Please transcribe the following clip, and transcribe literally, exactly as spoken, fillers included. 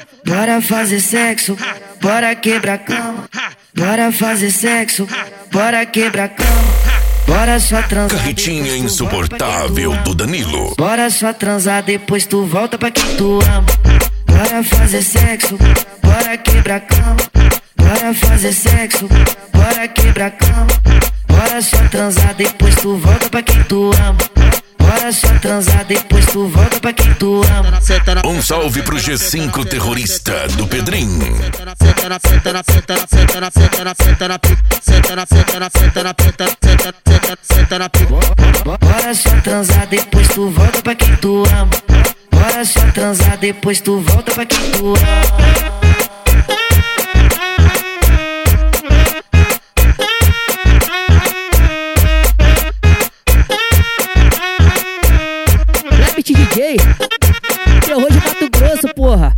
bora fazer sexo, bora quebrar cama. Bora fazer sexo, bora quebrar cama. Bora só transar. Carretinha insuportável do Danilo. Bora só transar, depois tu volta pra quem tu ama. Bora fazer sexo, bora quebrar cama. Bora fazer sexo, bora quebrar cama. Bora só transar, depois tu volta pra quem tu ama. Bora só transar, depois tu volta pra quem tu ama. Um salve pro G cinco terrorista do Pedrinho. Bora só transar, depois tu volta pra quem tu ama. Bora só transar, depois tu volta pra quem tu ama. D J, terror de Mato Grosso, porra.